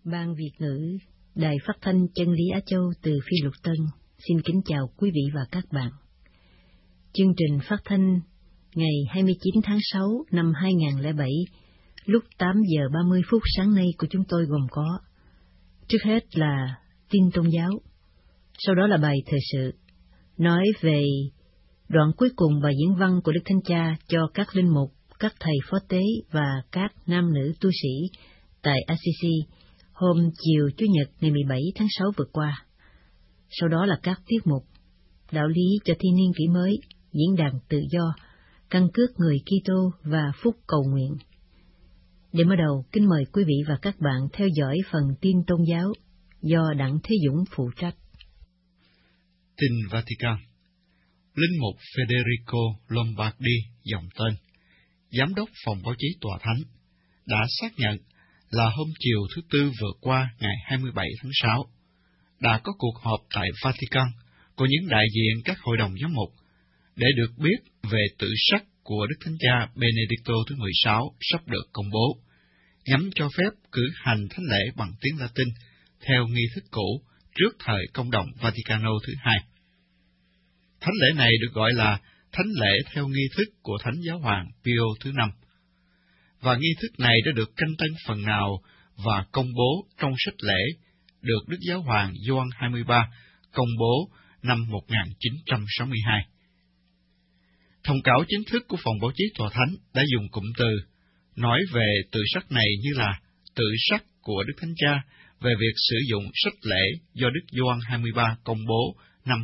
Ban Việt ngữ, Đài Phát thanh Chân lý Á Châu từ Phi Luật Tân xin kính chào quý vị và các bạn. Chương trình phát thanh ngày 29 tháng 6 năm 2007, lúc 8 giờ 30 phút sáng nay của chúng tôi gồm có: trước hết là tin tôn giáo, sau đó là bài thời sự, nói về đoạn cuối cùng bài diễn văn của Đức Thánh Cha cho các linh mục, các thầy phó tế và các nam nữ tu sĩ tại Assisi hôm chiều Chủ nhật ngày 17 tháng 6 vừa qua. Sau đó là các tiết mục đạo lý cho thiên niên kỷ mới, diễn đàn tự do, căn cước người Kitô và phúc cầu nguyện. Để mở đầu, kính mời quý vị và các bạn theo dõi phần tin tôn giáo do Đặng Thế Dũng phụ trách. Tin Vatican. Linh mục Federico Lombardi dòng tên, giám đốc phòng báo chí Tòa Thánh, đã xác nhận là hôm chiều thứ Tư vừa qua ngày 27 tháng 6, đã có cuộc họp tại Vatican của những đại diện các hội đồng giám mục để được biết về tự sắc của Đức Thánh Cha Benedicto thứ 16 sắp được công bố, nhằm cho phép cử hành thánh lễ bằng tiếng Latin theo nghi thức cũ trước thời công đồng Vaticano thứ hai. Thánh lễ này được gọi là thánh lễ theo nghi thức của Thánh Giáo hoàng Pio thứ 5, và nghi thức này đã được canh tân phần nào và công bố trong sách lễ được Đức Giáo hoàng Gioan 23 công bố năm 1962. Thông cáo chính thức của phòng báo chí Tòa Thánh đã dùng cụm từ nói về tự sắc này như là tự sắc của Đức Thánh Cha về việc sử dụng sách lễ do Đức Gioan 23 công bố năm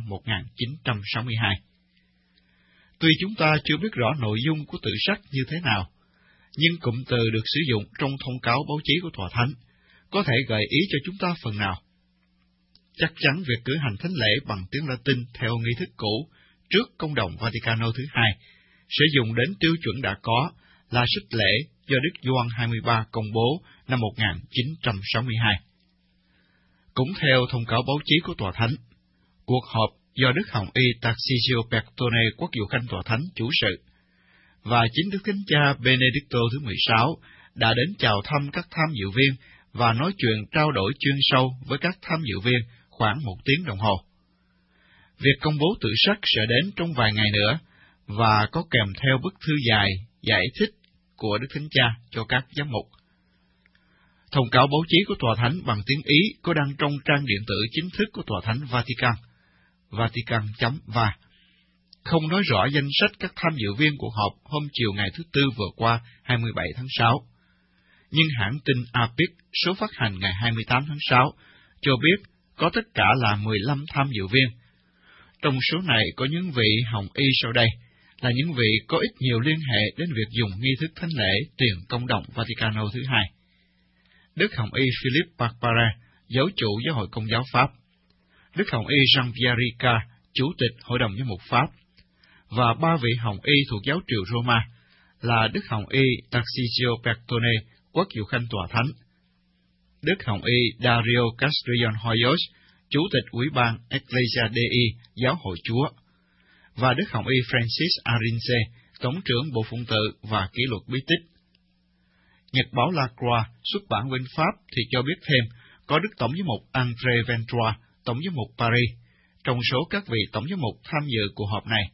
1962. Tuy chúng ta chưa biết rõ nội dung của tự sắc như thế nào, nhưng cụm từ được sử dụng trong thông cáo báo chí của Tòa Thánh có thể gợi ý cho chúng ta phần nào. Chắc chắn việc cử hành thánh lễ bằng tiếng Latin theo nghi thức cũ trước công đồng Vaticano thứ hai sử dụng đến tiêu chuẩn đã có là sách lễ do Đức Gioan 23 công bố năm 1962. Cũng theo thông cáo báo chí của Tòa Thánh, cuộc họp do Đức Hồng Y Tarcisio Bertone Quốc vụ Khanh Tòa Thánh chủ sự, và chính Đức Thánh Cha Benedicto thứ 16 đã đến chào thăm các tham dự viên và nói chuyện trao đổi chuyên sâu với các tham dự viên khoảng 1 tiếng đồng hồ. Việc công bố tự sắc sẽ đến trong vài ngày nữa và có kèm theo bức thư dài giải thích của Đức Thánh Cha cho các giám mục. Thông cáo báo chí của Tòa Thánh bằng tiếng Ý có đăng trong trang điện tử chính thức của Tòa Thánh Vatican, vatican.va, không nói rõ danh sách các tham dự viên cuộc họp hôm chiều ngày thứ Tư vừa qua 27 tháng 6. Nhưng hãng tin APIC số phát hành ngày 28 tháng 6 cho biết có tất cả là 15 tham dự viên. Trong số này có những vị hồng y sau đây, là những vị có ít nhiều liên hệ đến việc dùng nghi thức thánh lễ tiền công đồng Vaticano thứ hai. Đức Hồng y Philip Barbara, giáo chủ Giáo hội Công giáo Pháp, Đức Hồng y Jean-Pierre Ricard, chủ tịch Hội đồng Giám mục Pháp, và 3 vị hồng y thuộc giáo triều Roma là Đức Hồng y Tarcisio Bertone, Quốc vụ Khanh Tòa Thánh, Đức Hồng y Dario Castrillon Hoyos, chủ tịch Ủy ban Ecclesia Dei, Giáo hội Chúa, và Đức Hồng y Francis Arinze, Tổng trưởng Bộ Phụng tự và Kỷ luật bí tích. Nhật báo La Croix xuất bản bên Pháp thì cho biết thêm có Đức Tổng giám mục André Ventura, Tổng giám mục Paris, trong số các vị Tổng giám mục tham dự cuộc họp này.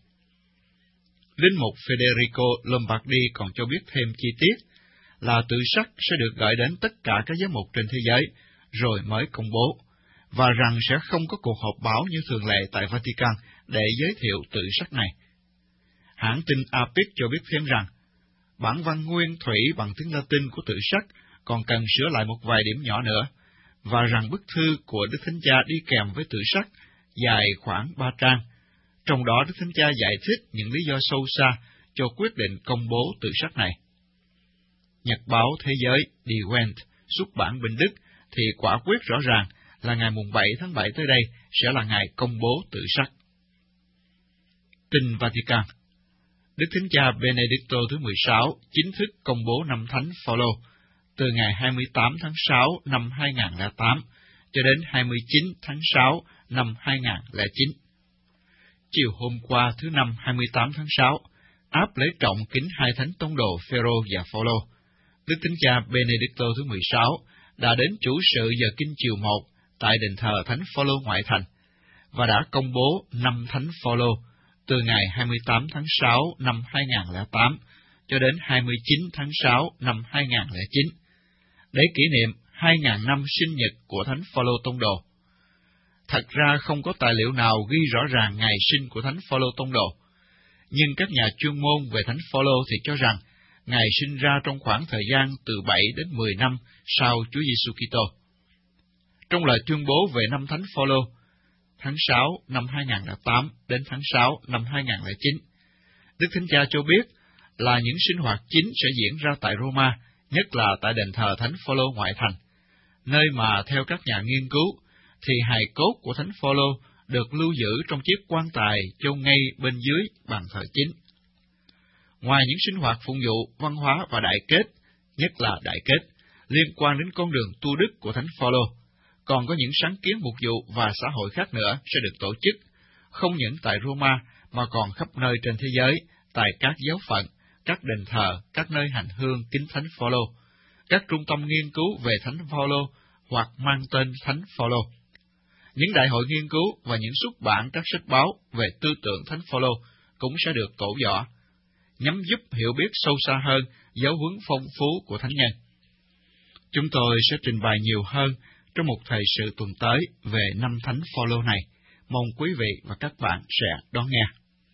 Linh mục Federico Lombardi còn cho biết thêm chi tiết là tự sắc sẽ được gửi đến tất cả các giám mục trên thế giới, rồi mới công bố, và rằng sẽ không có cuộc họp báo như thường lệ tại Vatican để giới thiệu tự sắc này. Hãng tin APIC cho biết thêm rằng, bản văn nguyên thủy bằng tiếng Latin của tự sắc còn cần sửa lại một vài điểm nhỏ nữa, và rằng bức thư của Đức Thánh Cha đi kèm với tự sắc dài khoảng 3 trang, trong đó Đức Thánh Cha giải thích những lý do sâu xa cho quyết định công bố tự sắc này. Nhật báo Thế giới Die Welt xuất bản bên Đức thì quả quyết rõ ràng là ngày mùng 7 tháng 7 tới đây sẽ là ngày công bố tự sắc. Tin Vatican. Đức Thánh Cha Benedicto thứ 16 chính thức công bố năm Thánh Phaolô từ ngày 28 tháng 6 năm 2008 cho đến 29 tháng 6 năm 2009. Chiều hôm qua thứ Năm 28 tháng 6, áp lễ trọng kính hai thánh tông đồ Phêrô và Phaolô, Đức Thánh Cha Benedicto thứ 16 đã đến chủ sự giờ kinh chiều 1 tại đền thờ Thánh Phaolô ngoại thành, và đã công bố năm Thánh Phaolô từ ngày 28 tháng 6 năm 2008 cho đến 29 tháng 6 năm 2009, để kỷ niệm 2.000 năm sinh nhật của Thánh Phaolô Tông Đồ. Thật ra không có tài liệu nào ghi rõ ràng ngày sinh của Thánh Phaolô Tông Đồ, nhưng các nhà chuyên môn về Thánh Phaolô thì cho rằng Ngài sinh ra trong khoảng thời gian từ 7 đến 10 năm sau Chúa Giêsu Kitô. Trong lời tuyên bố về năm Thánh Phaolô, tháng 6 năm 2008 đến tháng 6 năm 2009, Đức Thánh Cha cho biết là những sinh hoạt chính sẽ diễn ra tại Roma, nhất là tại đền thờ Thánh Phaolô ngoại thành, nơi mà theo các nhà nghiên cứu thì hài cốt của Thánh Phaolô được lưu giữ trong chiếc quan tài chôn ngay bên dưới bàn thờ chính. Ngoài những sinh hoạt phụng vụ, văn hóa và đại kết, nhất là đại kết, liên quan đến con đường tu đức của Thánh Phaolô, còn có những sáng kiến mục vụ và xã hội khác nữa sẽ được tổ chức, không những tại Roma mà còn khắp nơi trên thế giới, tại các giáo phận, các đền thờ, các nơi hành hương kính Thánh Phaolô, các trung tâm nghiên cứu về Thánh Phaolô hoặc mang tên Thánh Phaolô. Những đại hội nghiên cứu và những xuất bản các sách báo về tư tưởng Thánh Phaolô cũng sẽ được tổ giỏ, nhằm giúp hiểu biết sâu xa hơn giáo huấn phong phú của Thánh nhân. Chúng tôi sẽ trình bày nhiều hơn trong một thời sự tuần tới về năm Thánh Phaolô này. Mong quý vị và các bạn sẽ đón nghe.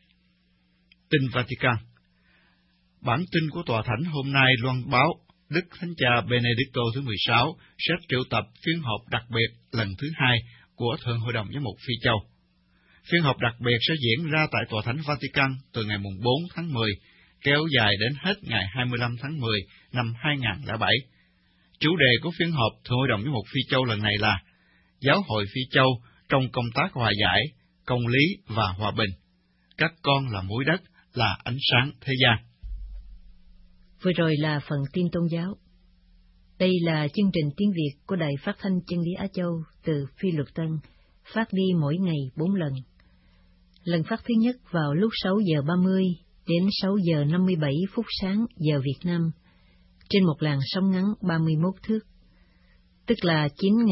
Tin Vatican. Bản tin của Tòa Thánh hôm nay loan báo Đức Thánh Cha Benedicto thứ 16 sẽ triệu tập phiên họp đặc biệt lần thứ 2 của Thượng Hội đồng Giám mục Phi Châu. Phiên họp đặc biệt sẽ diễn ra tại Tòa Thánh Vatican từ ngày 4 tháng 10, kéo dài đến hết ngày 25 tháng 10 năm 2007. Chủ đề của phiên họp Thượng Hội đồng Giám mục Phi Châu lần này là Giáo hội Phi Châu trong công tác hòa giải, công lý và hòa bình. Các con là muối đất, là ánh sáng thế gian. Vừa rồi là phần tin tôn giáo. Đây là chương trình tiếng Việt của Đài Phát thanh Chân lý Á Châu từ Phi Luật Tân, phát đi mỗi ngày 4 lần. Lần phát thứ nhất vào lúc 6 giờ 30 đến 6 giờ 57 phút sáng giờ Việt Nam, trên một làn sóng ngắn 31 thước, tức là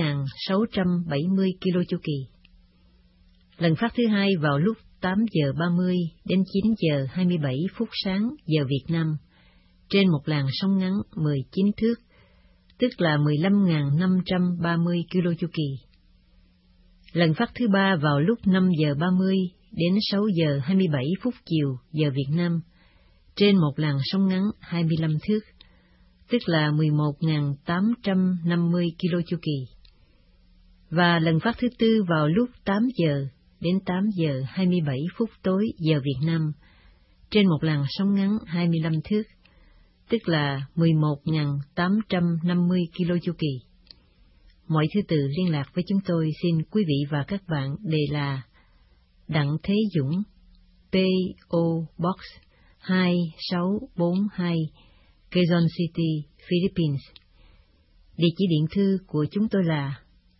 9.670 km chu kỳ. Lần phát thứ hai vào lúc 8 giờ 30 đến 9 giờ 27 phút sáng giờ Việt Nam, trên một làn sóng ngắn 19 thước, tức là 15.530 km chu kỳ. Lần phát thứ ba vào lúc 5 giờ 30 đến 6 giờ 27 phút chiều giờ Việt Nam, trên một làn sóng ngắn 25 thước, tức là 11.850 km chu kỳ. Và lần phát thứ tư vào lúc 8 giờ đến 8 giờ 27 phút tối giờ Việt Nam, trên một làn sóng ngắn 25 thước, tức là 11.850 km chu kỳ. Mọi thứ tự liên lạc với chúng tôi xin quý vị và các bạn đề là Đặng Thế Dũng, P.O. Box 2642, Quezon City, Philippines. Địa chỉ điện thư của chúng tôi là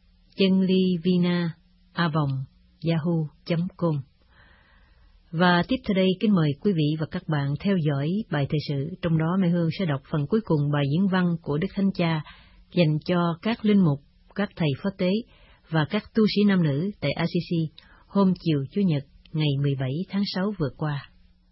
chanlivina@yahoo.com. Và tiếp theo đây, kính mời quý vị và các bạn theo dõi bài thời sự, trong đó Mai Hương sẽ đọc phần cuối cùng bài diễn văn của Đức Thánh Cha dành cho các linh mục, các thầy phó tế và các tu sĩ nam nữ tại ACC hôm chiều Chủ nhật ngày 17 tháng 6 vừa qua.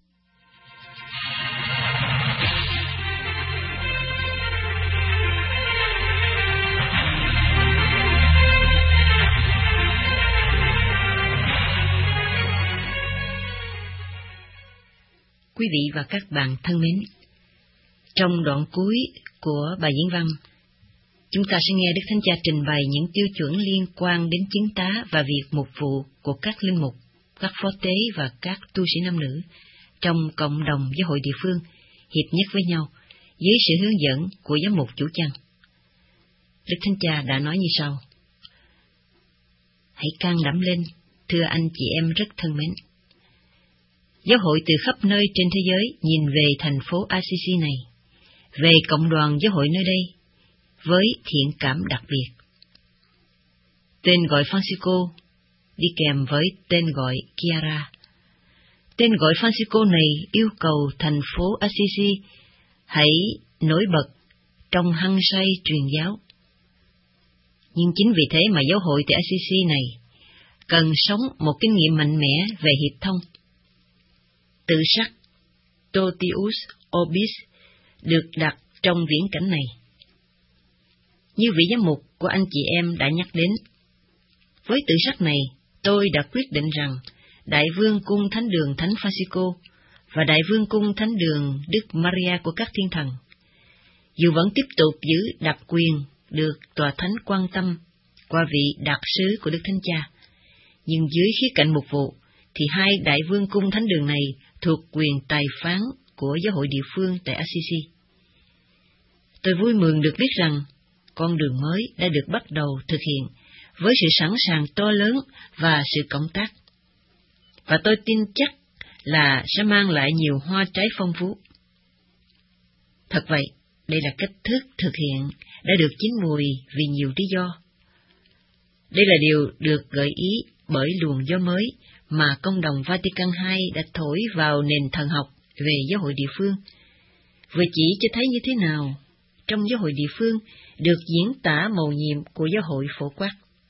Quý vị và các bạn thân mến, trong đoạn cuối của bài diễn văn, chúng ta sẽ nghe Đức Thánh Cha trình bày những tiêu chuẩn liên quan đến chứng tá và việc mục vụ của các linh mục, các phó tế và các tu sĩ nam nữ trong cộng đồng giáo hội địa phương hiệp nhất với nhau dưới sự hướng dẫn của giám mục chủ chăn. Đức Thánh Cha đã nói như sau: Hãy can đảm lên, thưa anh chị em rất thân mến. Giáo hội từ khắp nơi trên thế giới nhìn về thành phố Assisi này, về cộng đoàn giáo hội nơi đây, với thiện cảm đặc biệt. Tên gọi Francisco đi kèm với tên gọi Chiara. Tên gọi Francisco này yêu cầu thành phố Assisi hãy nổi bật trong hăng say truyền giáo, Nhưng chính vì thế mà giáo hội tại Assisi này cần sống một kinh nghiệm mạnh mẽ về hiệp thông. Tự sắc Totius Orbis được đặt trong viễn cảnh này. Như vị giám mục của anh chị em đã nhắc đến, với tự sắc này, tôi đã quyết định rằng Đại Vương cung Thánh đường Thánh Francisco và Đại Vương cung Thánh đường Đức Maria của các thiên thần, dù vẫn tiếp tục giữ đặc quyền được Tòa Thánh quan tâm qua vị đặc sứ của Đức Thánh Cha, nhưng dưới khía cạnh mục vụ, thì hai Đại Vương cung Thánh đường này thuộc quyền tài phán của giáo hội địa phương tại Assisi. Tôi vui mừng được biết rằng con đường mới đã được bắt đầu thực hiện với sự sẵn sàng to lớn và sự cộng tác, và tôi tin chắc là sẽ mang lại nhiều hoa trái phong phú. Thật vậy, đây là cách thức thực hiện đã được chín mùi vì nhiều lý do. Đây là điều được gợi ý bởi luồng gió mới mà Công đồng Vatican II đã thổi vào nền thần học về giáo hội địa phương, vừa chỉ cho thấy như thế nào trong giáo hội địa phương được diễn tả mầu nhiệm của giáo hội phổ quát.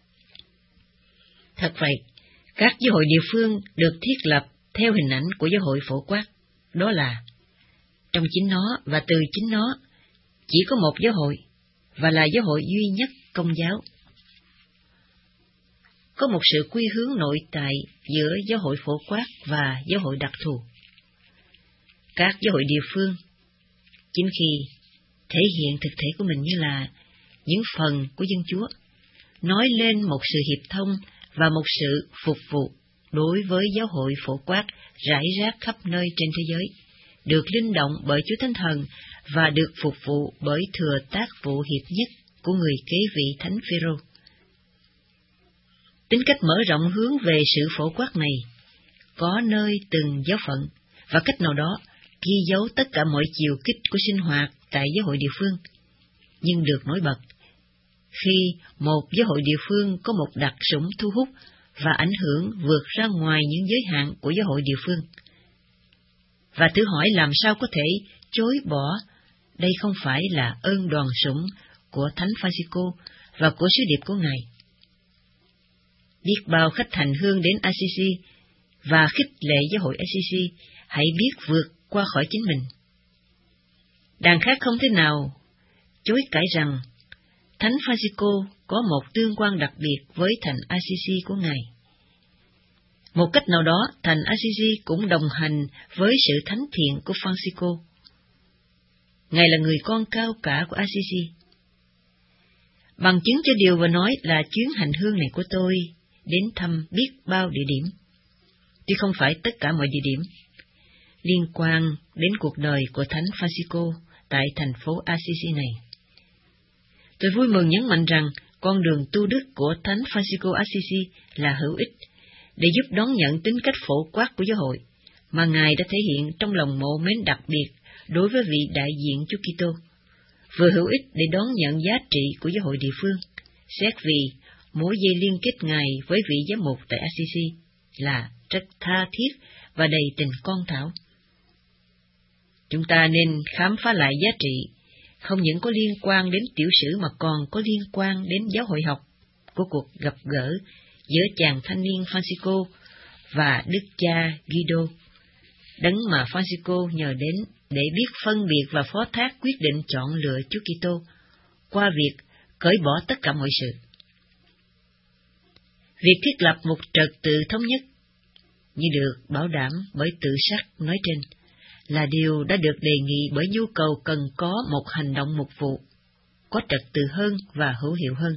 Thật vậy, các giáo hội địa phương được thiết lập theo hình ảnh của giáo hội phổ quát, đó là trong chính nó và từ chính nó chỉ có một giáo hội, và là giáo hội duy nhất Công giáo. Có một sự quy hướng nội tại giữa giáo hội phổ quát và giáo hội đặc thù. Các giáo hội địa phương, chính khi thể hiện thực thể của mình như là những phần của dân Chúa, nói lên một sự hiệp thông và một sự phục vụ đối với giáo hội phổ quát rải rác khắp nơi trên thế giới, được linh động bởi Chúa Thánh Thần và được phục vụ bởi thừa tác vụ hiệp nhất của người kế vị Thánh Phêrô. Tính cách mở rộng hướng về sự phổ quát này có nơi từng giáo phận và cách nào đó ghi dấu tất cả mọi chiều kích của sinh hoạt tại giáo hội địa phương, nhưng được nổi bật khi một giáo hội địa phương có một đặc sủng thu hút và ảnh hưởng vượt ra ngoài những giới hạn của giáo hội địa phương. Và thử hỏi làm sao có thể chối bỏ đây không phải là ơn đoàn sủng của Thánh Francisco và của sứ điệp của Ngài. Biết bao khách hành hương đến Assisi và khích lệ giáo hội Assisi hãy biết vượt qua khỏi chính mình. Đàn khác không thể nào chối cãi rằng Thánh Francisco có một tương quan đặc biệt với thành Assisi của Ngài. Một cách nào đó, thành Assisi cũng đồng hành với sự thánh thiện của Francisco. Ngài là người con cao cả của Assisi. Bằng chứng cho điều vừa nói là chuyến hành hương này của tôi đến thăm biết bao địa điểm, tuy không phải tất cả mọi địa điểm, liên quan đến cuộc đời của Thánh Francisco tại thành phố Assisi này. Tôi vui mừng nhấn mạnh rằng con đường tu đức của Thánh Francisco Assisi là hữu ích để giúp đón nhận tính cách phổ quát của giáo hội mà Ngài đã thể hiện trong lòng mộ mến đặc biệt đối với vị đại diện Chúa Kitô, vừa hữu ích để đón nhận giá trị của giáo hội địa phương, xét vì mối dây liên kết Ngài với vị giám mục tại Assisi là rất tha thiết và đầy tình con thảo. Chúng ta nên khám phá lại giá trị không những có liên quan đến tiểu sử mà còn có liên quan đến giáo hội học của cuộc gặp gỡ giữa chàng thanh niên Francisco và đức cha Guido, đấng mà Francisco nhờ đến để biết phân biệt và phó thác quyết định chọn lựa Chúa Kitô qua việc cởi bỏ tất cả mọi sự. Việc thiết lập một trật tự thống nhất, như được bảo đảm bởi tự sắc nói trên, là điều đã được đề nghị bởi nhu cầu cần có một hành động mục vụ, có trật tự hơn và hữu hiệu hơn.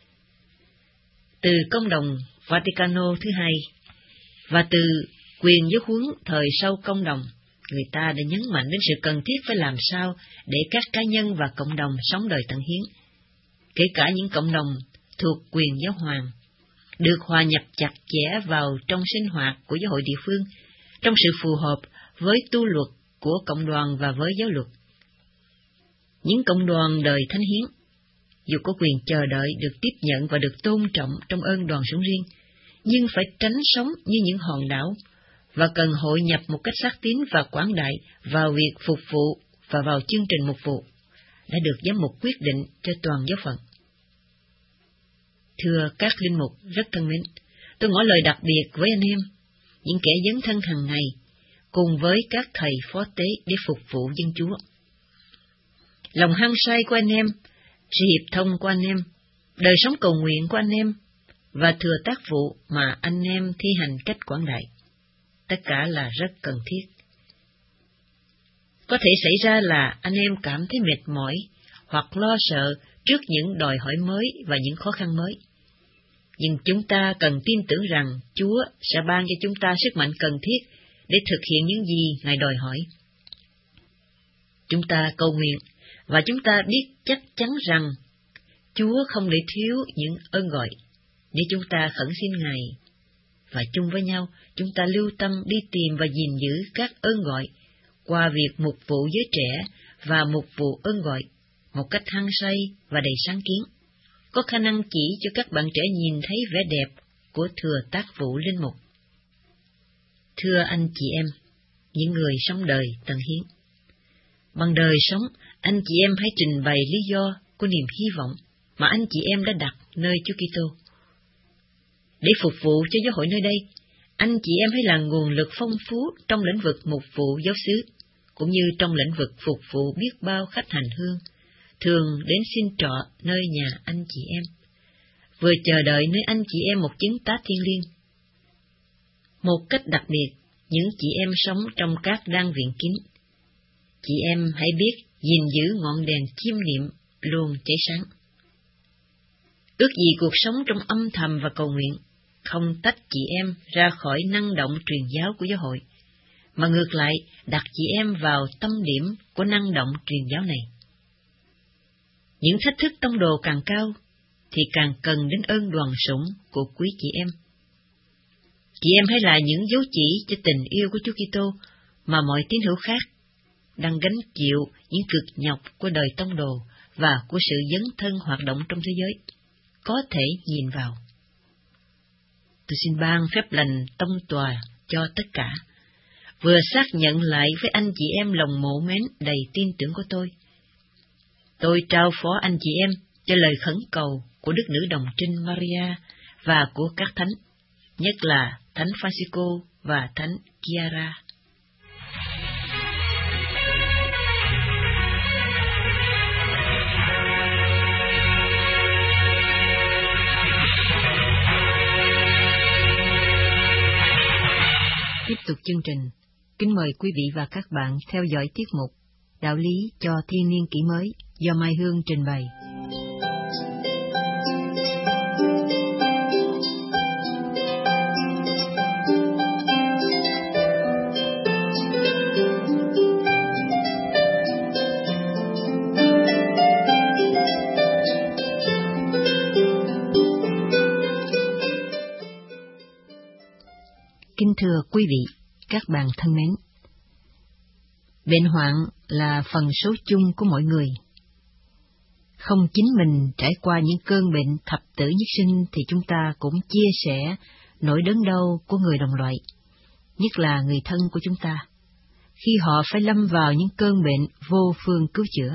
Từ Công đồng Vaticano thứ hai và từ quyền giáo huấn thời sau Công đồng, người ta đã nhấn mạnh đến sự cần thiết phải làm sao để các cá nhân và cộng đồng sống đời tận hiến, kể cả những cộng đồng thuộc quyền giáo hoàng, được hòa nhập chặt chẽ vào trong sinh hoạt của giáo hội địa phương, trong sự phù hợp với tu luật của cộng đoàn và với giáo luật. Những cộng đoàn đời thánh hiến, dù có quyền chờ đợi được tiếp nhận và được tôn trọng trong ơn đoàn sủng riêng, nhưng phải tránh sống như những hòn đảo, và cần hội nhập một cách xác tín và quảng đại vào việc phục vụ và vào chương trình mục vụ, đã được giám mục quyết định cho toàn giáo phận. Thưa các linh mục rất thân mến, tôi ngỏ lời đặc biệt với anh em, những kẻ dấn thân hàng ngày, cùng với các thầy phó tế để phục vụ dân Chúa. Lòng hăng say của anh em, sự hiệp thông của anh em, đời sống cầu nguyện của anh em, và thừa tác vụ mà anh em thi hành cách quảng đại, tất cả là rất cần thiết. Có thể xảy ra là anh em cảm thấy mệt mỏi hoặc lo sợ trước những đòi hỏi mới và những khó khăn mới. Nhưng chúng ta cần tin tưởng rằng Chúa sẽ ban cho chúng ta sức mạnh cần thiết để thực hiện những gì Ngài đòi hỏi. Chúng ta cầu nguyện và chúng ta biết chắc chắn rằng Chúa không để thiếu những ơn gọi nếu chúng ta khẩn xin Ngài. Và chung với nhau, chúng ta lưu tâm đi tìm và gìn giữ các ơn gọi qua việc mục vụ giới trẻ và mục vụ ơn gọi một cách hăng say và đầy sáng kiến, có khả năng chỉ cho các bạn trẻ nhìn thấy vẻ đẹp của thừa tác vụ linh mục. Thưa anh chị em, những người sống đời tận hiến, bằng đời sống, anh chị em hãy trình bày lý do của niềm hy vọng mà anh chị em đã đặt nơi Chúa Kitô. Để phục vụ cho giáo hội nơi đây, anh chị em hãy là nguồn lực phong phú trong lĩnh vực mục vụ giáo xứ, cũng như trong lĩnh vực phục vụ biết bao khách hành hương, thường đến xin trọ nơi nhà anh chị em, vừa chờ đợi nơi anh chị em một chứng tá thiêng liêng. Một cách đặc biệt, những chị em sống trong các đan viện kín, chị em hãy biết gìn giữ ngọn đèn chiêm niệm luôn cháy sáng. Ước gì cuộc sống trong âm thầm và cầu nguyện không tách chị em ra khỏi năng động truyền giáo của giáo hội, mà ngược lại đặt chị em vào tâm điểm của năng động truyền giáo này. Những thách thức tông đồ càng cao, thì càng cần đến ơn đoàn sủng của quý chị em. Chị em hãy là những dấu chỉ cho tình yêu của Chúa Kitô mà mọi tín hữu khác đang gánh chịu những cực nhọc của đời tông đồ và của sự dấn thân hoạt động trong thế giới có thể nhìn vào. Tôi xin ban phép lành tông tòa cho tất cả, vừa xác nhận lại với anh chị em lòng mộ mến đầy tin tưởng của tôi. Tôi trao phó anh chị em cho lời khẩn cầu của Đức Nữ Đồng Trinh Maria và của các thánh, nhất là Thánh Francisco và Thánh Chiara. Tiếp tục chương trình, kính mời quý vị và các bạn theo dõi tiết mục Đạo lý cho thiên niên kỷ mới do Mai Hương trình bày. Kính thưa quý vị, các bạn thân mến, bệnh hoạn là phần số chung của mọi người. Không chính mình trải qua những cơn bệnh thập tử nhất sinh thì chúng ta cũng chia sẻ nỗi đớn đau của người đồng loại, nhất là người thân của chúng ta, khi họ phải lâm vào những cơn bệnh vô phương cứu chữa.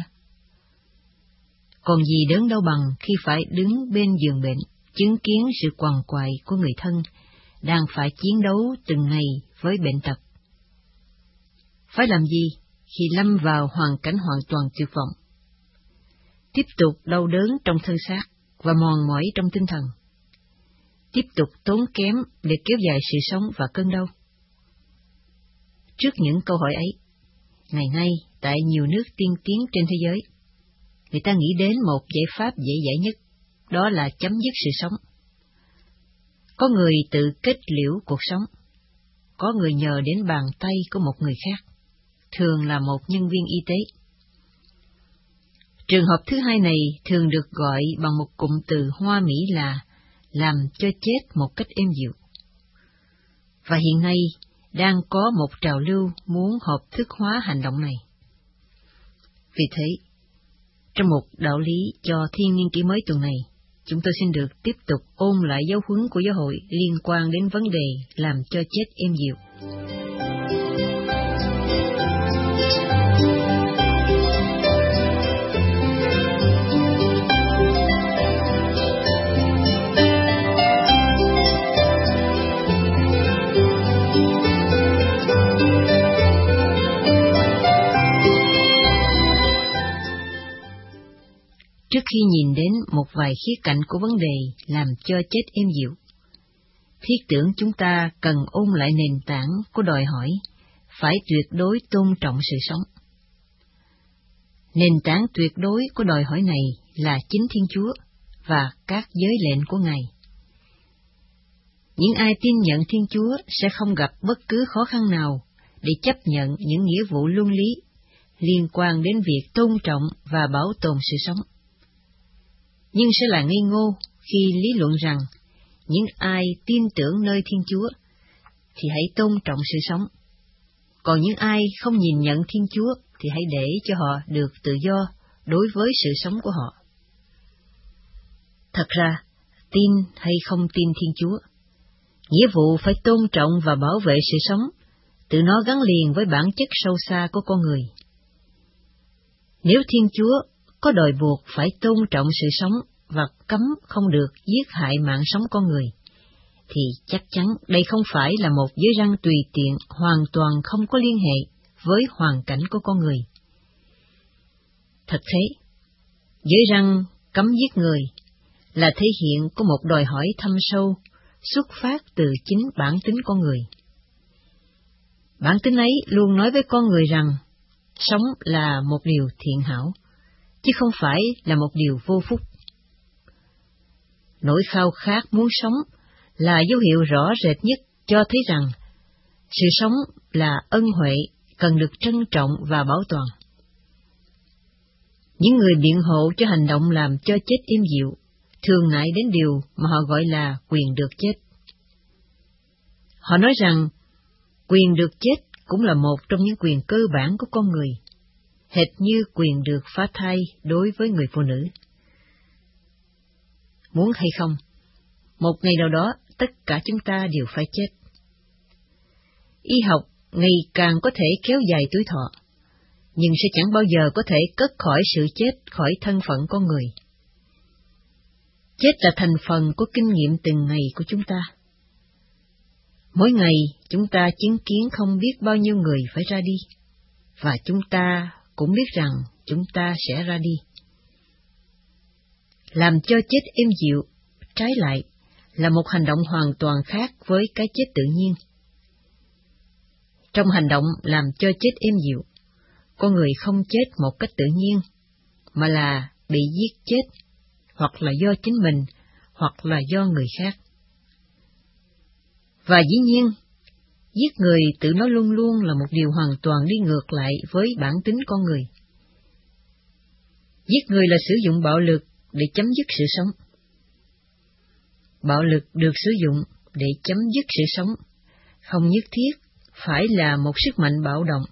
Còn gì đớn đau bằng khi phải đứng bên giường bệnh, chứng kiến sự quằn quại của người thân đang phải chiến đấu từng ngày với bệnh tật. Phải làm gì khi lâm vào hoàn cảnh hoàn toàn tuyệt vọng? Tiếp tục đau đớn trong thân xác và mòn mỏi trong tinh thần. Tiếp tục tốn kém để kéo dài sự sống và cơn đau. Trước những câu hỏi ấy, ngày nay tại nhiều nước tiên tiến trên thế giới, người ta nghĩ đến một giải pháp dễ dãi nhất, đó là chấm dứt sự sống. Có người tự kết liễu cuộc sống, có người nhờ đến bàn tay của một người khác, thường là một nhân viên y tế. Trường hợp thứ hai này thường được gọi bằng một cụm từ Hoa Mỹ là làm cho chết một cách êm dịu. Và hiện nay đang có một trào lưu muốn hợp thức hóa hành động này. Vì thế, trong một đạo lý cho thiên niên kỷ mới tuần này, chúng tôi xin được tiếp tục ôn lại giáo huấn của giáo hội liên quan đến vấn đề làm cho chết êm dịu. trước khi nhìn đến một vài khía cạnh của vấn đề làm cho chết êm dịu, thiết tưởng chúng ta cần ôn lại nền tảng của đòi hỏi phải tuyệt đối tôn trọng sự sống. Nền tảng tuyệt đối của đòi hỏi này là chính Thiên Chúa và các giới lệnh của Ngài. Những ai tin nhận Thiên Chúa sẽ không gặp bất cứ khó khăn nào để chấp nhận những nghĩa vụ luân lý liên quan đến việc tôn trọng và bảo tồn sự sống. Nhưng sẽ là ngây ngô khi lý luận rằng những ai tin tưởng nơi Thiên Chúa thì hãy tôn trọng sự sống, còn những ai không nhìn nhận Thiên Chúa thì hãy để cho họ được tự do đối với sự sống của họ. Thật ra, tin hay không tin Thiên Chúa, nghĩa vụ phải tôn trọng và bảo vệ sự sống, tự nó gắn liền với bản chất sâu xa của con người. Nếu Thiên Chúa có đòi buộc phải tôn trọng sự sống và cấm không được giết hại mạng sống con người, thì chắc chắn đây không phải là một giới răn tùy tiện hoàn toàn không có liên hệ với hoàn cảnh của con người. Thật thế, giới răn cấm giết người là thể hiện của một đòi hỏi thâm sâu xuất phát từ chính bản tính con người. Bản tính ấy luôn nói với con người rằng sống là một điều thiện hảo, chứ không phải là một điều vô phúc. Nỗi khao khát muốn sống là dấu hiệu rõ rệt nhất cho thấy rằng sự sống là ân huệ cần được trân trọng và bảo toàn. Những người biện hộ cho hành động làm cho chết êm dịu thường ngại đến điều mà họ gọi là quyền được chết. Họ nói rằng quyền được chết cũng là một trong những quyền cơ bản của con người, hệt như quyền được phá thai đối với người phụ nữ. Muốn hay không, một ngày nào đó tất cả chúng ta đều phải chết. Y học ngày càng có thể kéo dài tuổi thọ, nhưng sẽ chẳng bao giờ có thể cất khỏi sự chết khỏi thân phận con người. Chết là thành phần của kinh nghiệm từng ngày của chúng ta. Mỗi ngày chúng ta chứng kiến không biết bao nhiêu người phải ra đi, và chúng ta cũng biết rằng chúng ta sẽ ra đi. Làm cho chết êm dịu, trái lại, là một hành động hoàn toàn khác với cái chết tự nhiên. Trong hành động làm cho chết êm dịu, con người không chết một cách tự nhiên, mà là bị giết chết, hoặc là do chính mình, hoặc là do người khác. Và dĩ nhiên, giết người tự nó luôn luôn là một điều hoàn toàn đi ngược lại với bản tính con người. Giết người là sử dụng bạo lực để chấm dứt sự sống. Bạo lực được sử dụng để chấm dứt sự sống, không nhất thiết phải là một sức mạnh bạo động.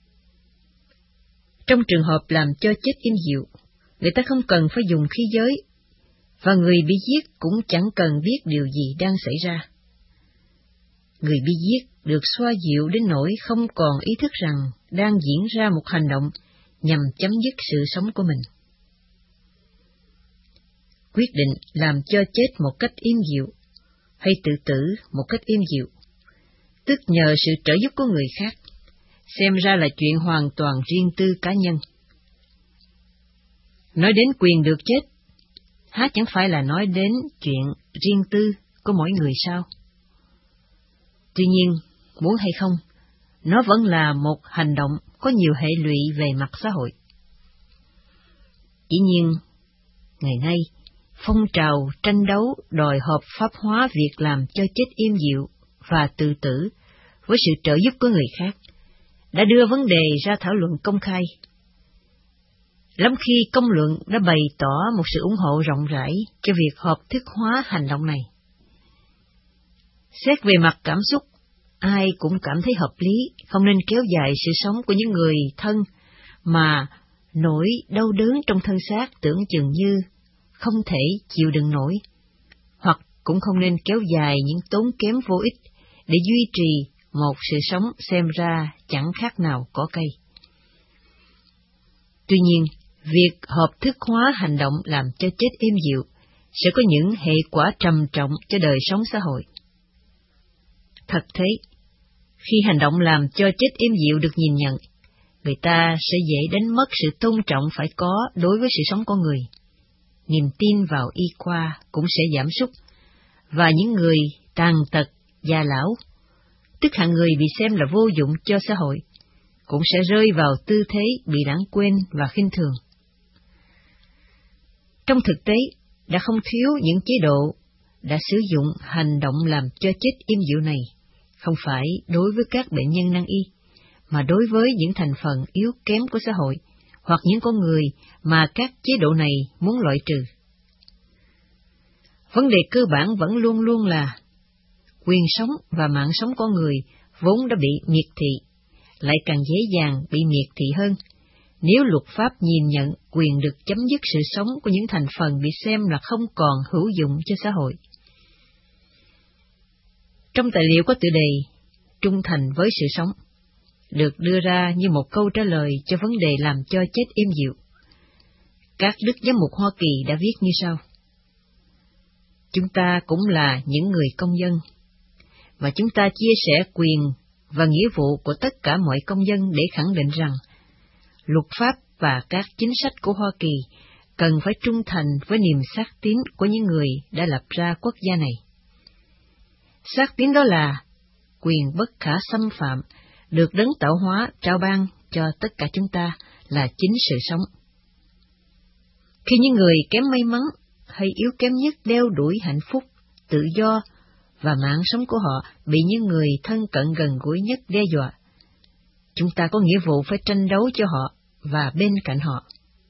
Trong trường hợp làm cho chết êm dịu, người ta không cần phải dùng khí giới, và người bị giết cũng chẳng cần biết điều gì đang xảy ra. Người bị giết được xoa dịu đến nỗi không còn ý thức rằng đang diễn ra một hành động nhằm chấm dứt sự sống của mình. Quyết định làm cho chết một cách êm dịu, hay tự tử một cách êm dịu, tức nhờ sự trợ giúp của người khác, xem ra là chuyện hoàn toàn riêng tư cá nhân. Nói đến quyền được chết, há chẳng phải là nói đến chuyện riêng tư của mỗi người sao? Tuy nhiên, muốn hay không, nó vẫn là một hành động có nhiều hệ lụy về mặt xã hội. Dĩ nhiên, ngày nay, phong trào tranh đấu đòi hợp pháp hóa việc làm cho chết êm dịu và tự tử với sự trợ giúp của người khác đã đưa vấn đề ra thảo luận công khai. Lắm khi công luận đã bày tỏ một sự ủng hộ rộng rãi cho việc hợp thức hóa hành động này. Xét về mặt cảm xúc, ai cũng cảm thấy hợp lý, không nên kéo dài sự sống của những người thân mà nỗi đau đớn trong thân xác tưởng chừng như không thể chịu đựng nổi, hoặc cũng không nên kéo dài những tốn kém vô ích để duy trì một sự sống xem ra chẳng khác nào cỏ cây. Tuy nhiên, việc hợp thức hóa hành động làm cho chết êm dịu sẽ có những hệ quả trầm trọng cho đời sống xã hội. Thật thế, khi hành động làm cho chết êm dịu được nhìn nhận, người ta sẽ dễ đánh mất sự tôn trọng phải có đối với sự sống con người. niềm tin vào y khoa cũng sẽ giảm sút, và những người tàn tật, già lão, tức hạng người bị xem là vô dụng cho xã hội, cũng sẽ rơi vào tư thế bị lãng quên và khinh thường. Trong thực tế, đã không thiếu những chế độ đã sử dụng hành động làm cho chết im dịu này, không phải đối với các bệnh nhân nan y, mà đối với những thành phần yếu kém của xã hội, hoặc những con người mà các chế độ này muốn loại trừ. Vấn đề cơ bản vẫn luôn luôn là quyền sống và mạng sống con người vốn đã bị miệt thị, lại càng dễ dàng bị miệt thị hơn nếu luật pháp nhìn nhận quyền được chấm dứt sự sống của những thành phần bị xem là không còn hữu dụng cho xã hội. Trong tài liệu có tựa đề Trung thành với sự sống, được đưa ra như một câu trả lời cho vấn đề làm cho chết êm dịu. Các đức giám mục Hoa Kỳ đã viết như sau: Chúng ta cũng là những người công dân, và chúng ta chia sẻ quyền và nghĩa vụ của tất cả mọi công dân để khẳng định rằng luật pháp và các chính sách của Hoa Kỳ cần phải trung thành với niềm xác tín của những người đã lập ra quốc gia này. Xác tín đó là quyền bất khả xâm phạm được đấng tạo hóa trao ban cho tất cả chúng ta là chính sự sống. Khi những người kém may mắn hay yếu kém nhất đeo đuổi hạnh phúc, tự do và mạng sống của họ bị những người thân cận gần gũi nhất đe dọa, chúng ta có nghĩa vụ phải tranh đấu cho họ và bên cạnh họ.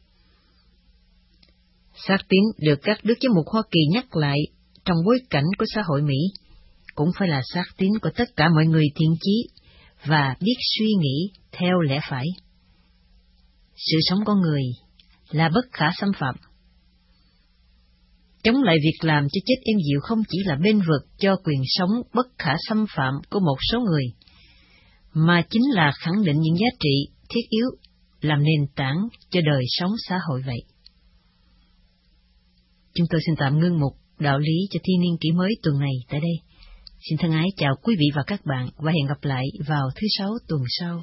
Xác tín được các đức giám mục Hoa Kỳ nhắc lại trong bối cảnh của xã hội Mỹ cũng phải là xác tín của tất cả mọi người thiện chí và biết suy nghĩ theo lẽ phải. Sự sống con người là bất khả xâm phạm. Chống lại việc làm cho chết êm dịu không chỉ là bênh vực cho quyền sống bất khả xâm phạm của một số người, mà chính là khẳng định những giá trị thiết yếu làm nền tảng cho đời sống xã hội vậy. Chúng tôi xin tạm ngưng mục đạo lý cho thiên niên kỷ mới tuần này tại đây. Xin thân ái chào quý vị và các bạn và hẹn gặp lại vào thứ Sáu tuần sau.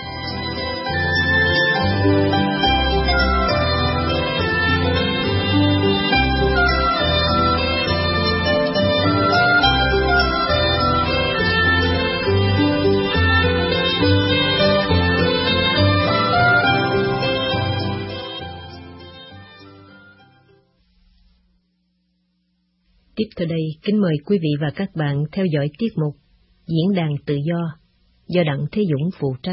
Tiếp theo đây, kính mời quý vị và các bạn theo dõi tiết mục Diễn đàn tự do Đặng Thế Dũng phụ trách.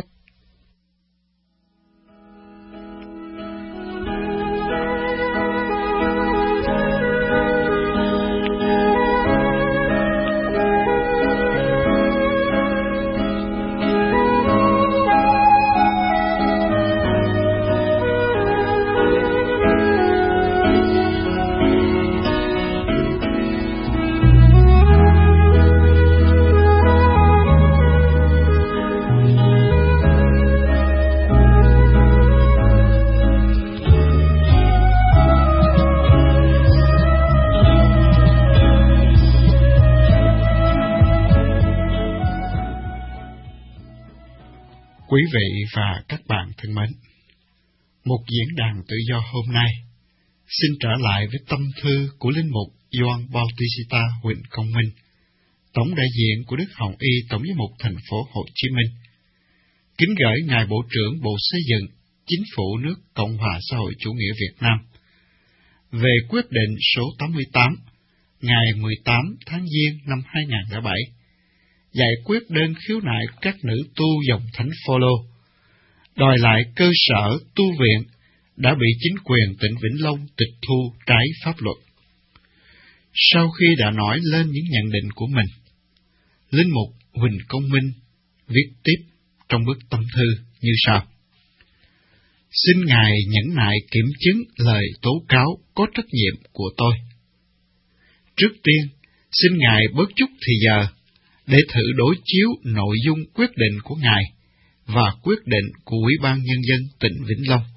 Quý vị và các bạn thân mến, một diễn đàn tự do hôm nay xin trở lại với tâm thư của Linh mục Gioan Bautista Huỳnh Công Minh, Tổng đại diện của Đức Hồng Y Tổng giám mục thành phố Hồ Chí Minh, kính gửi Ngài Bộ trưởng Bộ Xây dựng, Chính phủ nước Cộng hòa xã hội chủ nghĩa Việt Nam về quyết định số 88 ngày 18 tháng Giêng năm 2007 giải quyết đơn khiếu nại các nữ tu dòng Thánh Phaolô, đòi lại cơ sở tu viện đã bị chính quyền tỉnh Vĩnh Long tịch thu trái pháp luật. Sau khi đã nói lên những nhận định của mình, Linh mục Huỳnh Công Minh viết tiếp trong bức tâm thư như sau: Xin Ngài nhẫn nại kiểm chứng lời tố cáo có trách nhiệm của tôi. Trước tiên, xin Ngài bớt chút thì giờ để thử đối chiếu nội dung quyết định của Ngài và quyết định của Ủy ban Nhân dân tỉnh Vĩnh Long.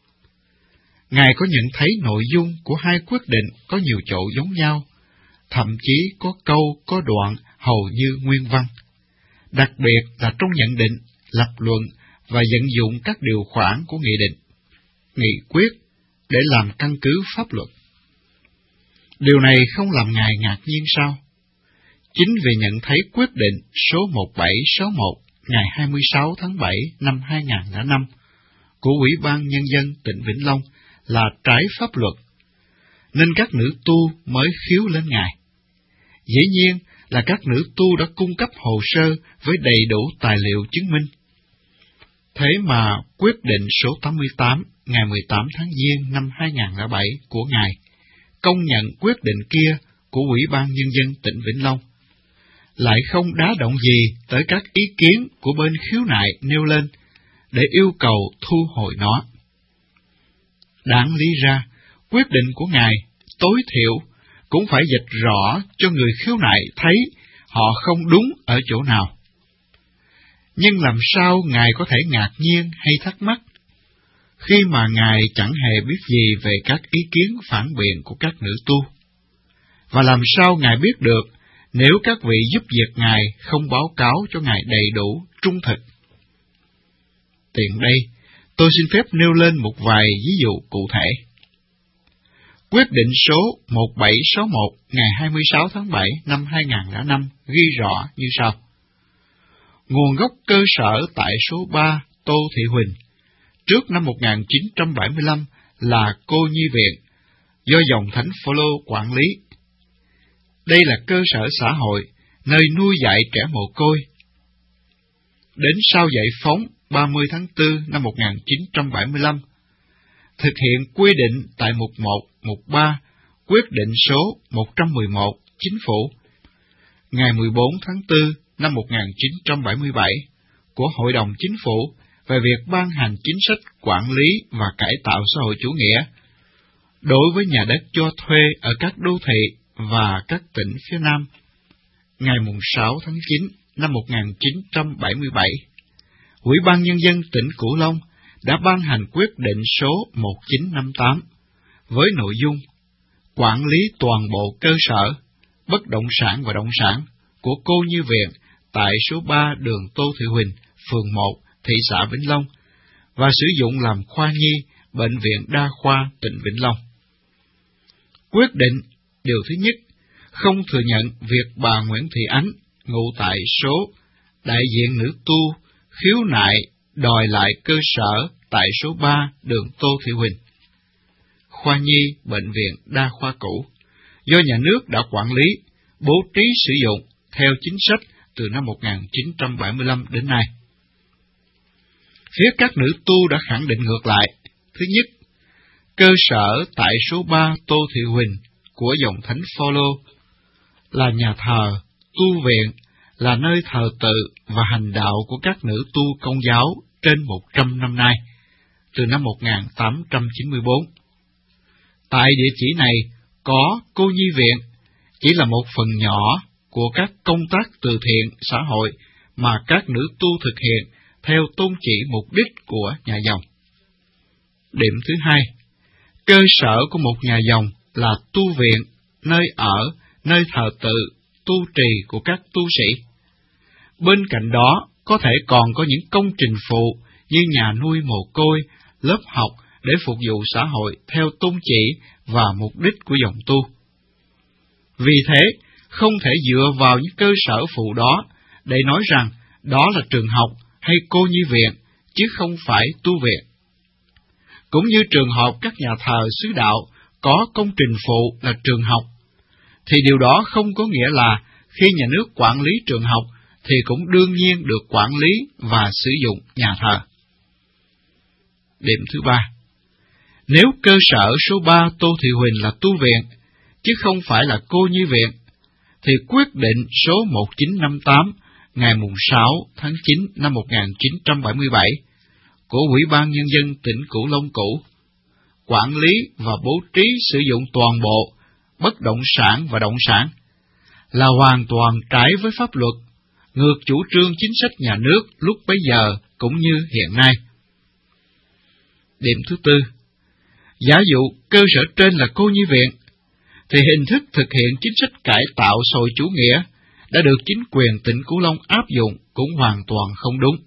Ngài có nhận thấy nội dung của hai quyết định có nhiều chỗ giống nhau, thậm chí có câu, có đoạn hầu như nguyên văn, đặc biệt là trong nhận định, lập luận và vận dụng các điều khoản của nghị định, nghị quyết để làm căn cứ pháp luật. Điều này không làm Ngài ngạc nhiên sao? Chính vì nhận thấy quyết định số 1761 ngày 26 tháng 7 năm 2005 của Ủy ban Nhân dân tỉnh Vĩnh Long là trái pháp luật, nên các nữ tu mới khiếu lên Ngài. Dĩ nhiên là các nữ tu đã cung cấp hồ sơ với đầy đủ tài liệu chứng minh. Thế mà quyết định số 88 ngày 18 tháng Giêng năm 2007 của Ngài công nhận quyết định kia của Ủy ban Nhân dân tỉnh Vĩnh Long, lại không đá động gì tới các ý kiến của bên khiếu nại nêu lên để yêu cầu thu hồi nó. Đáng lý ra, quyết định của Ngài tối thiểu cũng phải dịch rõ cho người khiếu nại thấy họ không đúng ở chỗ nào. Nhưng làm sao Ngài có thể ngạc nhiên hay thắc mắc khi mà Ngài chẳng hề biết gì về các ý kiến phản biện của các nữ tu? Và làm sao Ngài biết được nếu các vị giúp việc Ngài không báo cáo cho Ngài đầy đủ, trung thực? Tiện đây, tôi xin phép nêu lên một vài ví dụ cụ thể. Quyết định số 1761 ngày 26 tháng 7 năm 2005 ghi rõ như sau. Nguồn gốc cơ sở tại số 3 Tô Thị Huỳnh, trước năm 1975 là Cô Nhi Viện, do dòng Thánh Phaolô quản lý. Đây là cơ sở xã hội, nơi nuôi dạy trẻ mồ côi. Đến sau giải phóng 30 tháng 4 năm 1975, thực hiện quy định tại mục 1, mục 3, quyết định số 111 Chính phủ, ngày 14 tháng 4 năm 1977 của Hội đồng Chính phủ về việc ban hành chính sách quản lý và cải tạo xã hội chủ nghĩa đối với nhà đất cho thuê ở các đô thị và các tỉnh phía Nam, ngày 6 tháng 9 năm 1977, Ủy ban Nhân dân tỉnh Cửu Long đã ban hành quyết định số 1958 với nội dung quản lý toàn bộ cơ sở, bất động sản và động sản của Cô Nhi Viện tại số 3 đường Tô Thị Huỳnh, phường 1, thị xã Vĩnh Long, và sử dụng làm khoa nhi Bệnh viện Đa khoa tỉnh Vĩnh Long. Quyết định điều thứ nhất, không thừa nhận việc bà Nguyễn Thị Ánh, ngụ tại số đại diện nữ tu, khiếu nại đòi lại cơ sở tại số 3 đường Tô Thị Huỳnh, khoa nhi Bệnh viện Đa khoa cũ, do nhà nước đã quản lý, bố trí sử dụng theo chính sách từ năm 1975 đến nay. Phía các nữ tu đã khẳng định ngược lại. Thứ nhất, cơ sở tại số 3 Tô Thị Huỳnh của dòng Thánh Phaolô là nhà thờ, tu viện, là nơi thờ tự và hành đạo của các nữ tu Công giáo trên 100 năm nay, từ năm 1894. Tại địa chỉ này có Cô Nhi Viện, chỉ là một phần nhỏ của các công tác từ thiện xã hội mà các nữ tu thực hiện theo tôn chỉ mục đích của nhà dòng. Điểm thứ hai, cơ sở của một nhà dòng là tu viện, nơi ở, nơi thờ tự, tu trì của các tu sĩ. Bên cạnh đó, có thể còn có những công trình phụ như nhà nuôi mồ côi, lớp học để phục vụ xã hội theo tôn chỉ và mục đích của dòng tu. Vì thế, không thể dựa vào những cơ sở phụ đó để nói rằng đó là trường học hay Cô Nhi Viện, chứ không phải tu viện. Cũng như trường hợp các nhà thờ xứ đạo có công trình phụ là trường học, thì điều đó không có nghĩa là khi nhà nước quản lý trường học thì cũng đương nhiên được quản lý và sử dụng nhà thờ. Điểm thứ ba, nếu cơ sở số 3 Tô Thị Huỳnh là tu viện, chứ không phải là Cô Nhi Viện, thì quyết định số 1958 ngày 6 tháng 9 năm 1977 của Ủy ban Nhân dân tỉnh Cửu Long cũ, quản lý và bố trí sử dụng toàn bộ bất động sản và động sản, là hoàn toàn trái với pháp luật, ngược chủ trương chính sách nhà nước lúc bấy giờ cũng như hiện nay. Điểm thứ tư, giả dụ cơ sở trên là Cô Nhi Viện, thì hình thức thực hiện chính sách cải tạo xã hội chủ nghĩa đã được chính quyền tỉnh Cửu Long áp dụng cũng hoàn toàn không đúng.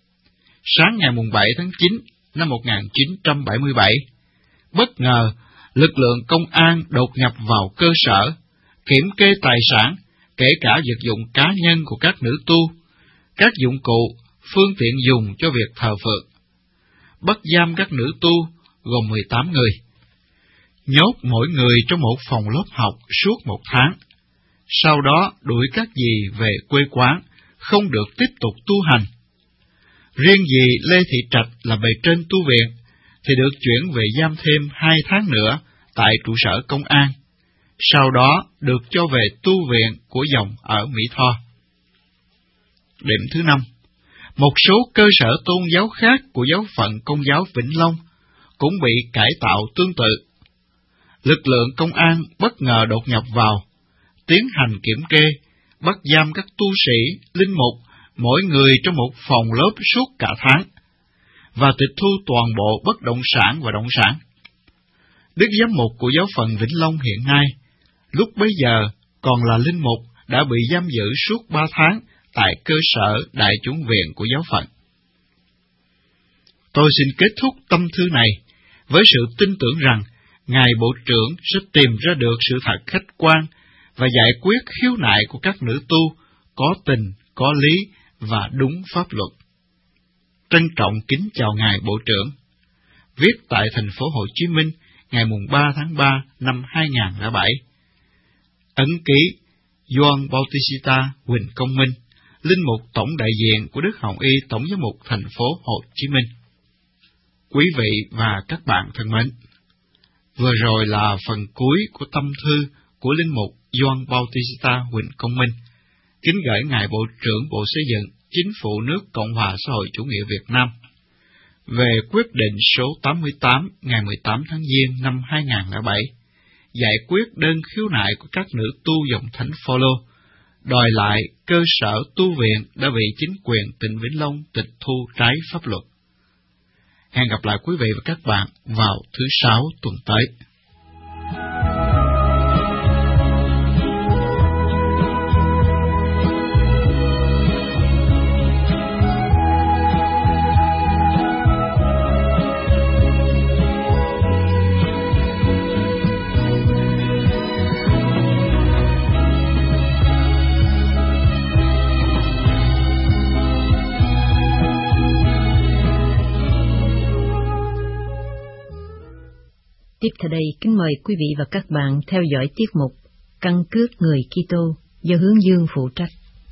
Sáng ngày 7 tháng 9 năm 1977, bất ngờ Lực lượng công an đột nhập vào cơ sở, kiểm kê tài sản, kể cả vật dụng cá nhân của các nữ tu, các dụng cụ, phương tiện dùng cho việc thờ phượng. Bắt giam các nữ tu gồm 18 người. Nhốt mỗi người trong một phòng lớp học suốt 1 tháng. Sau đó đuổi các dì về quê quán, không được tiếp tục tu hành. Riêng dì Lê Thị Trạch là bề trên tu viện, thì được chuyển về giam thêm 2 tháng nữa tại trụ sở công an. Sau đó được cho về tu viện của dòng ở Mỹ Tho. Điểm thứ 5. Một số cơ sở tôn giáo khác của giáo phận Công giáo Vĩnh Long cũng bị cải tạo tương tự. Lực lượng công an bất ngờ đột nhập vào, tiến hành kiểm kê, bắt giam các tu sĩ, linh mục, mỗi người trong một phòng lớp suốt cả tháng, và tịch thu toàn bộ bất động sản và động sản. Đức giám mục của giáo phận Vĩnh Long hiện nay, lúc bấy giờ còn là linh mục, đã bị giam giữ suốt 3 tháng tại cơ sở Đại chủng viện của giáo phận. Tôi xin kết thúc tâm thư này với sự tin tưởng rằng Ngài Bộ trưởng sẽ tìm ra được sự thật khách quan và giải quyết khiếu nại của các nữ tu có tình, có lý và đúng pháp luật. Trân trọng kính chào Ngài Bộ trưởng. Viết tại thành phố Hồ Chí Minh ngày 3 tháng 3 năm 2007. Ấn ký Gioan Bautista Huỳnh Công Minh, linh mục tổng đại diện của Đức Hồng Y Tổng giám mục thành phố Hồ Chí Minh. Quý vị và các bạn thân mến, vừa rồi là phần cuối của tâm thư của linh mục Gioan Bautista Huỳnh Công Minh, kính gửi Ngài Bộ trưởng Bộ Xây dựng Chính phủ nước Cộng hòa xã hội chủ nghĩa Việt Nam về quyết định số 88 ngày 18 tháng Giêng năm 2007, giải quyết đơn khiếu nại của các nữ tu dòng Thánh Phaolô, đòi lại cơ sở tu viện đã bị chính quyền tỉnh Vĩnh Long tịch thu trái pháp luật. Hẹn gặp lại quý vị và các bạn vào thứ Sáu tuần tới. Tiếp theo đây, kính mời quý vị và các bạn theo dõi tiết mục Căn cước người Kitô do Hướng Dương phụ trách.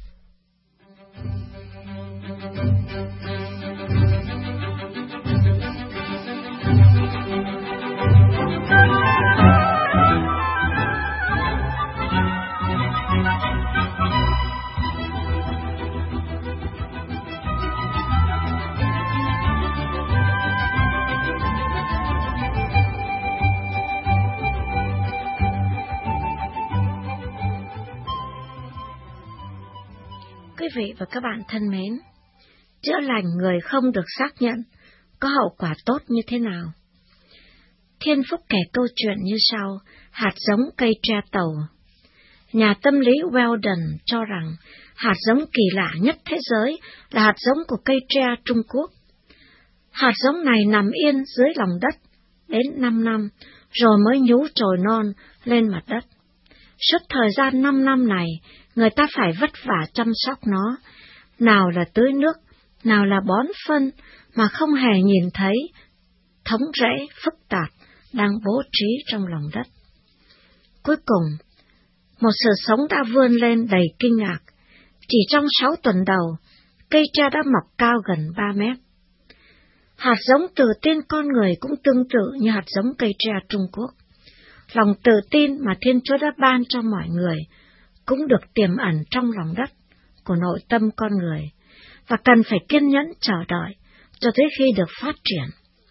Quý vị và các bạn thân mến, chữa lành người không được xác nhận có hậu quả tốt như thế nào? Thiên Phúc kể câu chuyện như sau: hạt giống cây tre tàu. Nhà tâm lý Weldon cho rằng hạt giống kỳ lạ nhất thế giới là hạt giống của cây tre Trung Quốc. Hạt giống này nằm yên dưới lòng đất đến 5 năm, rồi mới nhú chồi non lên mặt đất. Suốt thời gian 5 năm này, người ta phải vất vả chăm sóc nó, nào là tưới nước, nào là bón phân, mà không hề nhìn thấy thống rễ phức tạp đang bố trí trong lòng đất. Cuối cùng, một sự sống đã vươn lên đầy kinh ngạc. Chỉ trong 6 tuần đầu, cây tre đã mọc cao gần 3 mét. Hạt giống tự tin con người cũng tương tự như hạt giống cây tre Trung Quốc. Lòng tự tin mà Thiên Chúa đã ban cho mọi người cũng được tiềm ẩn trong lòng đất của nội tâm con người, và cần phải kiên nhẫn chờ đợi cho tới khi được phát triển.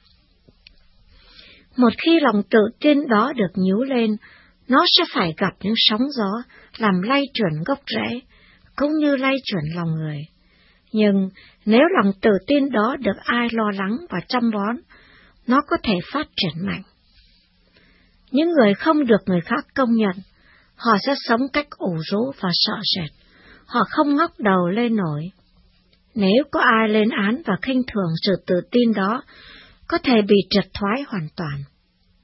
Một khi lòng tự tin đó được nhú lên, nó sẽ phải gặp những sóng gió làm lay chuyển gốc rễ, cũng như lay chuyển lòng người. Nhưng nếu lòng tự tin đó được ai lo lắng và chăm bón, nó có thể phát triển mạnh. Những người không được người khác công nhận, họ sẽ sống cách ủ rũ và sợ sệt, họ không ngóc đầu lên nổi. Nếu có ai lên án và khinh thường sự tự tin đó, có thể bị trật thoái hoàn toàn.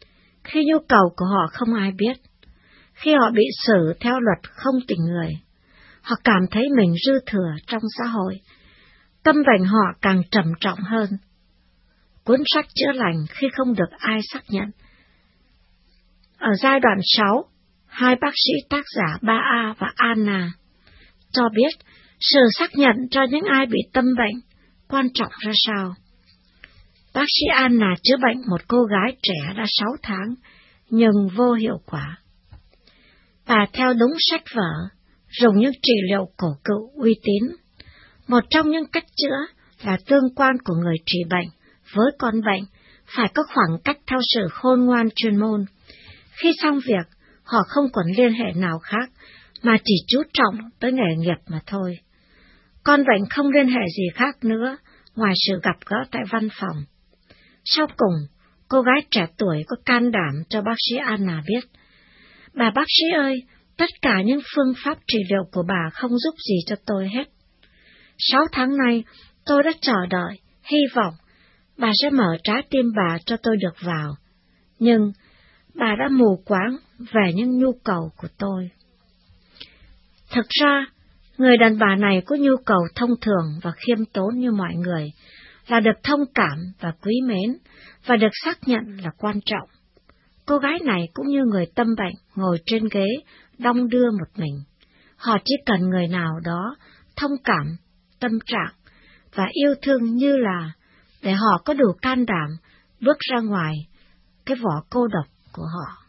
khi nhu cầu của họ không ai biết, khi họ bị xử theo luật không tình người, họ cảm thấy mình dư thừa trong xã hội, tâm bệnh họ càng trầm trọng hơn. Cuốn sách chữa lành khi không được ai xác nhận. Ở giai đoạn 6, hai bác sĩ tác giả Ba-a và Anna cho biết sự xác nhận cho những ai bị tâm bệnh quan trọng ra sao. Bác sĩ Anna chữa bệnh một cô gái trẻ đã 6 tháng, nhưng vô hiệu quả. Bà theo đúng sách vở, dùng những trị liệu cổ cựu uy tín. Một trong những cách chữa là tương quan của người trị bệnh với con bệnh phải có khoảng cách theo sự khôn ngoan chuyên môn. Khi xong việc, họ không còn liên hệ nào khác, mà chỉ chú trọng tới nghề nghiệp mà thôi. Con bệnh không liên hệ gì khác nữa, ngoài sự gặp gỡ tại văn phòng. Sau cùng, cô gái trẻ tuổi có can đảm cho bác sĩ Anna biết. Bà bác sĩ ơi, tất cả những phương pháp trị liệu của bà không giúp gì cho tôi hết. 6 tháng nay, tôi đã chờ đợi, hy vọng bà sẽ mở trái tim bà cho tôi được vào. Nhưng bà đã mù quáng về những nhu cầu của tôi. Thực ra, người đàn bà này có nhu cầu thông thường và khiêm tốn như mọi người, là được thông cảm và quý mến, và được xác nhận là quan trọng. Cô gái này cũng như người tâm bệnh ngồi trên ghế, đong đưa một mình. Họ chỉ cần người nào đó thông cảm, tâm trạng và yêu thương như là để họ có đủ can đảm bước ra ngoài cái vỏ cô độc của họ.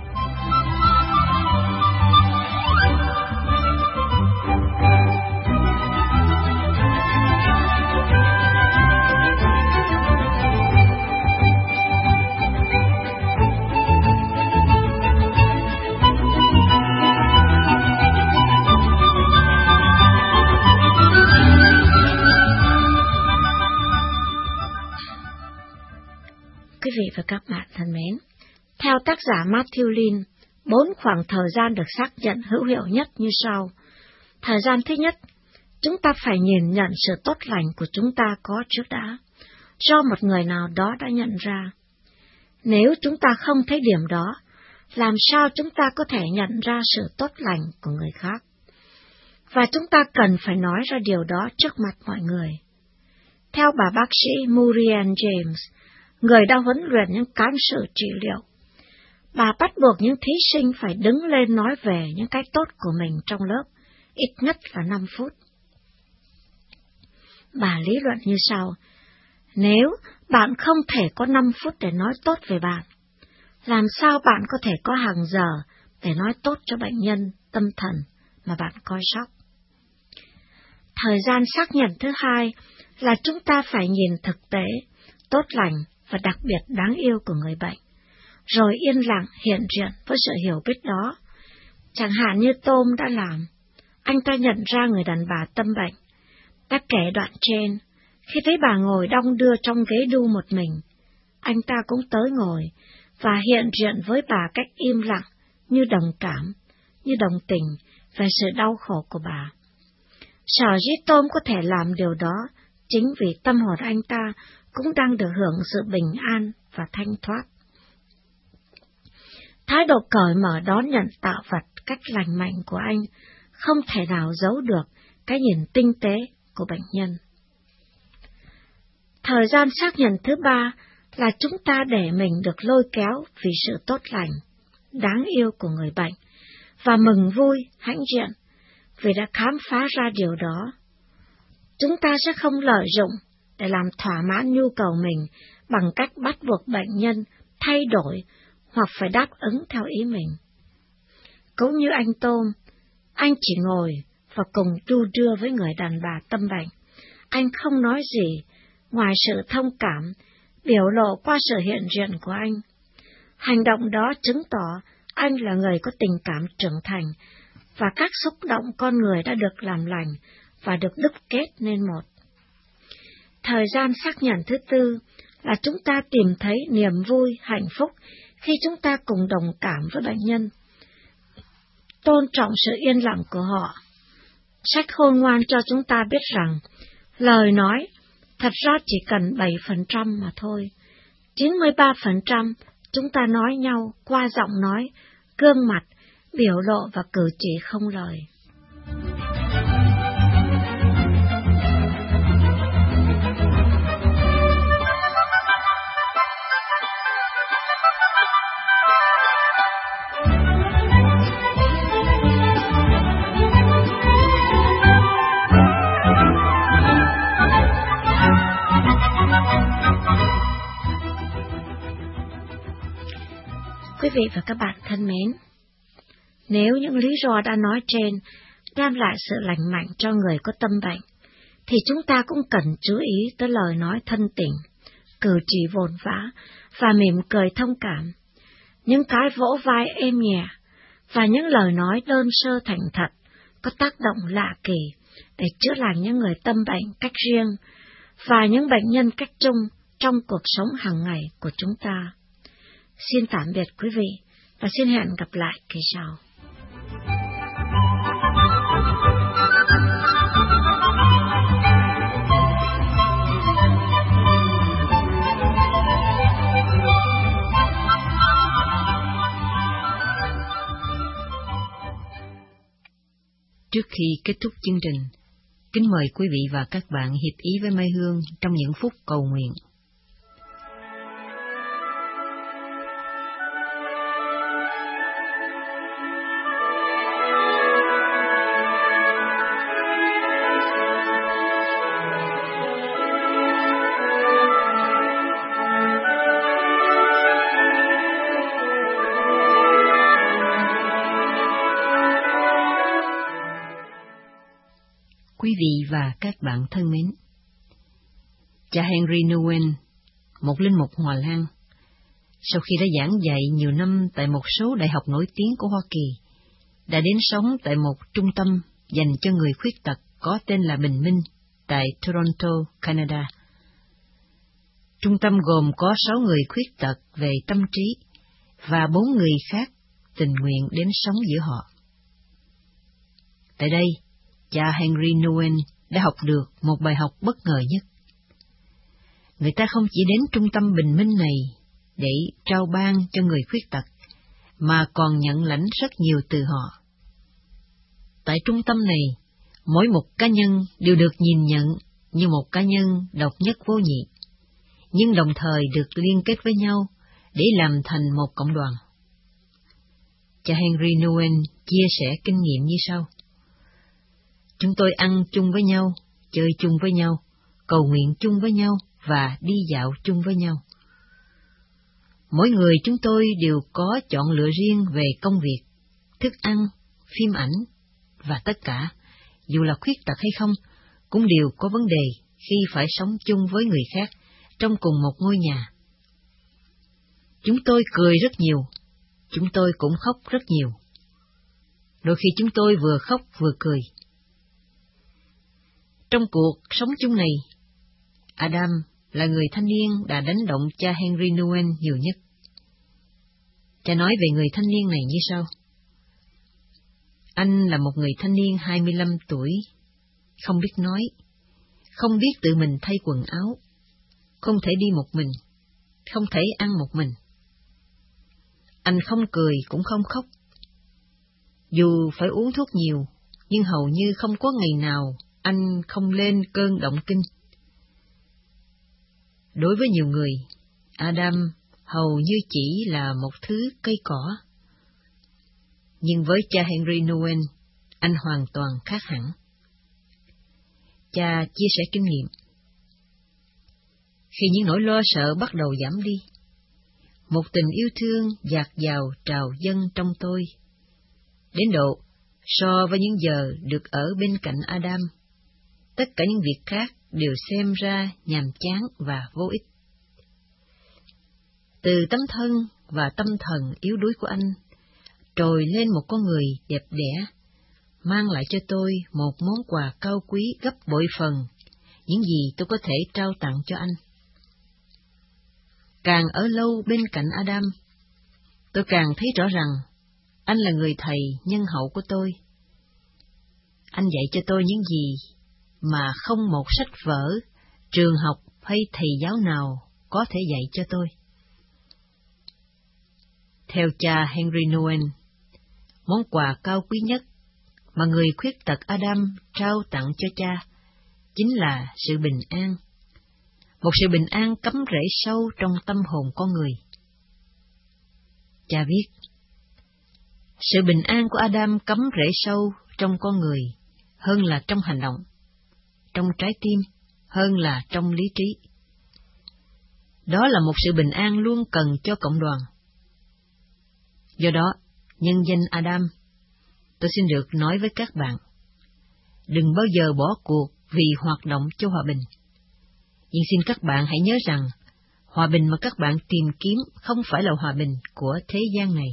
Quý vị và các bạn thân mến, theo tác giả Matthew Lin, 4 khoảng thời gian được xác nhận hữu hiệu nhất như sau. Thời gian thứ nhất, chúng ta phải nhìn nhận sự tốt lành của chúng ta có trước đã, do một người nào đó đã nhận ra. Nếu chúng ta không thấy điểm đó, làm sao chúng ta có thể nhận ra sự tốt lành của người khác? Và chúng ta cần phải nói ra điều đó trước mặt mọi người. Theo bà bác sĩ Muriel James, người đã huấn luyện những cán sự trị liệu, bà bắt buộc những thí sinh phải đứng lên nói về những cái tốt của mình trong lớp, ít nhất là 5 phút. Bà lý luận như sau: nếu bạn không thể có 5 phút để nói tốt về bạn, làm sao bạn có thể có hàng giờ để nói tốt cho bệnh nhân tâm thần mà bạn coi sóc? Thời gian xác nhận thứ hai là chúng ta phải nhìn thực tế, tốt lành và đặc biệt đáng yêu của người bệnh, rồi yên lặng hiện diện với sự hiểu biết đó. Chẳng hạn như Tom đã làm, anh ta nhận ra người đàn bà tâm bệnh. Đã kể đoạn trên, khi thấy bà ngồi đong đưa trong ghế đu một mình, anh ta cũng tới ngồi và hiện diện với bà cách im lặng, như đồng cảm, như đồng tình về sự đau khổ của bà. Sở dĩ Tom có thể làm điều đó chính vì tâm hồn anh ta cũng đang được hưởng sự bình an và thanh thoát. Thái độ cởi mở đón nhận tạo vật cách lành mạnh của anh không thể nào giấu được cái nhìn tinh tế của bệnh nhân. Thời gian xác nhận thứ ba là chúng ta để mình được lôi kéo vì sự tốt lành, đáng yêu của người bệnh, và mừng vui, hãnh diện vì đã khám phá ra điều đó. Chúng ta sẽ không lợi dụng để làm thỏa mãn nhu cầu mình bằng cách bắt buộc bệnh nhân thay đổi hoặc phải đáp ứng theo ý mình. Cũng như anh Tom, anh chỉ ngồi và cùng đu đưa với người đàn bà tâm bệnh. Anh không nói gì ngoài sự thông cảm, biểu lộ qua sự hiện diện của anh. Hành động đó chứng tỏ anh là người có tình cảm trưởng thành, và các xúc động con người đã được làm lành và được đúc kết nên một. Thời gian xác nhận thứ tư là chúng ta tìm thấy niềm vui, hạnh phúc khi chúng ta cùng đồng cảm với bệnh nhân, tôn trọng sự yên lặng của họ. Sách khôn ngoan cho chúng ta biết rằng lời nói thật ra chỉ cần 7% mà thôi, 93% chúng ta nói nhau qua giọng nói, gương mặt, biểu lộ và cử chỉ không lời. Quý vị và các bạn thân mến, nếu những lý do đã nói trên đem lại sự lành mạnh cho người có tâm bệnh, thì chúng ta cũng cần chú ý tới lời nói thân tình, cử chỉ vồn vã và mỉm cười thông cảm, những cái vỗ vai êm nhẹ và những lời nói đơn sơ thành thật có tác động lạ kỳ để chữa lành những người tâm bệnh cách riêng và những bệnh nhân cách chung trong cuộc sống hàng ngày của chúng ta. Xin tạm biệt quý vị và xin hẹn gặp lại kỳ sau. Trước khi kết thúc chương trình, kính mời quý vị và các bạn hiệp ý với Mai Hương trong những phút cầu nguyện. Quý vị và các bạn thân mến, cha Henry Nouwen, một linh mục Hòa Lan, sau khi đã giảng dạy nhiều năm tại một số đại học nổi tiếng của Hoa Kỳ, đã đến sống tại một trung tâm dành cho người khuyết tật có tên là Bình Minh tại Toronto, Canada. Trung tâm gồm có 6 người khuyết tật về tâm trí và 4 người khác tình nguyện đến sống giữa họ. Tại đây, cha Henry Nouwen đã học được một bài học bất ngờ nhất. Người ta không chỉ đến trung tâm bình minh này để trao ban cho người khuyết tật, mà còn nhận lãnh rất nhiều từ họ. Tại trung tâm này, mỗi một cá nhân đều được nhìn nhận như một cá nhân độc nhất vô nhị, nhưng đồng thời được liên kết với nhau để làm thành một cộng đoàn. Cha Henry Nouwen chia sẻ kinh nghiệm như sau. Chúng tôi ăn chung với nhau, chơi chung với nhau, cầu nguyện chung với nhau và đi dạo chung với nhau. Mỗi người chúng tôi đều có chọn lựa riêng về công việc, thức ăn, phim ảnh, và tất cả, dù là khuyết tật hay không, cũng đều có vấn đề khi phải sống chung với người khác trong cùng một ngôi nhà. Chúng tôi cười rất nhiều, chúng tôi cũng khóc rất nhiều. Đôi khi chúng tôi vừa khóc vừa cười. Trong cuộc sống chung này, Adam là người thanh niên đã đánh động cha Henry Nouwen nhiều nhất. Cha nói về người thanh niên này như sau. Anh là một người thanh niên 25 tuổi, không biết nói, không biết tự mình thay quần áo, không thể đi một mình, không thể ăn một mình. Anh không cười cũng không khóc. Dù phải uống thuốc nhiều, nhưng hầu như không có ngày nào anh không lên cơn động kinh. Đối với nhiều người, Adam hầu như chỉ là một thứ cây cỏ. Nhưng với cha Henry Nouwen, anh hoàn toàn khác hẳn. Cha chia sẻ kinh nghiệm. Khi những nỗi lo sợ bắt đầu giảm đi, một tình yêu thương dạt dào trào dâng trong tôi, đến độ so với những giờ được ở bên cạnh Adam, tất cả những việc khác đều xem ra nhàm chán và vô ích. Từ tấm thân và tâm thần yếu đuối của anh, trồi lên một con người đẹp đẽ, mang lại cho tôi một món quà cao quý gấp bội phần những gì tôi có thể trao tặng cho anh. Càng ở lâu bên cạnh Adam, tôi càng thấy rõ rằng anh là người thầy nhân hậu của tôi. Anh dạy cho tôi những gì mà không một sách vở, trường học hay thầy giáo nào có thể dạy cho tôi. Theo cha Henry Nouwen, món quà cao quý nhất mà người khuyết tật Adam trao tặng cho cha chính là sự bình an. Một sự bình an cắm rễ sâu trong tâm hồn con người. Cha viết, sự bình an của Adam cắm rễ sâu trong con người hơn là trong hành động, trong trái tim hơn là trong lý trí. Đó là một sự bình an luôn cần cho cộng đoàn. Do đó, nhân danh Adam, tôi xin được nói với các bạn, đừng bao giờ bỏ cuộc vì hoạt động cho hòa bình. Nhưng xin các bạn hãy nhớ rằng, hòa bình mà các bạn tìm kiếm không phải là hòa bình của thế gian này.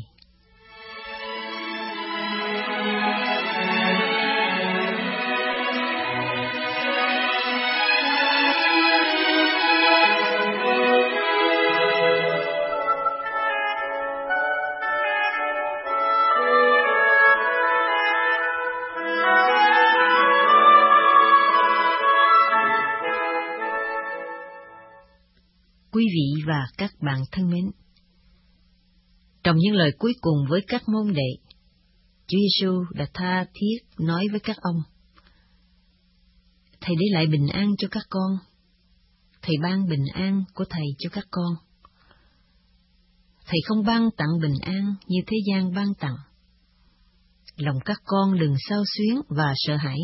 Quý vị và các bạn thân mến, trong những lời cuối cùng với các môn đệ, Chúa Giêsu đã tha thiết nói với các ông: Thầy để lại bình an cho các con, Thầy ban bình an của Thầy cho các con. Thầy không ban tặng bình an như thế gian ban tặng. Lòng các con đừng xao xuyến và sợ hãi.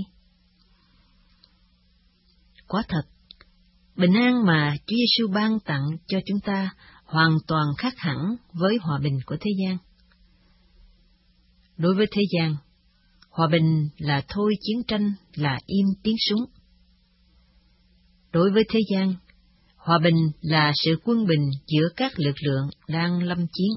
Quả thật, bình an mà Chúa Giêsu ban tặng cho chúng ta hoàn toàn khác hẳn với hòa bình của thế gian. Đối với thế gian, hòa bình là thôi chiến tranh, là im tiếng súng. Đối với thế gian, hòa bình là sự quân bình giữa các lực lượng đang lâm chiến.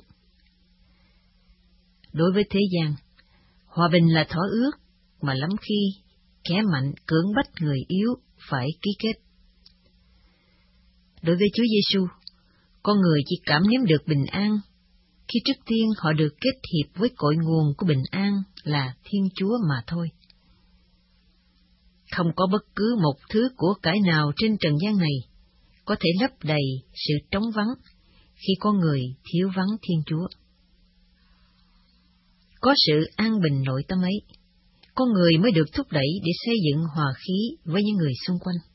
Đối với thế gian, hòa bình là thỏa ước mà lắm khi kẻ mạnh cưỡng bách người yếu phải ký kết. Đối với Chúa Giêsu, con người chỉ cảm nếm được bình an khi trước tiên họ được kết hiệp với cội nguồn của bình an là Thiên Chúa mà thôi. Không có bất cứ một thứ của cải nào trên trần gian này có thể lấp đầy sự trống vắng khi con người thiếu vắng Thiên Chúa. Có sự an bình nội tâm ấy, con người mới được thúc đẩy để xây dựng hòa khí với những người xung quanh.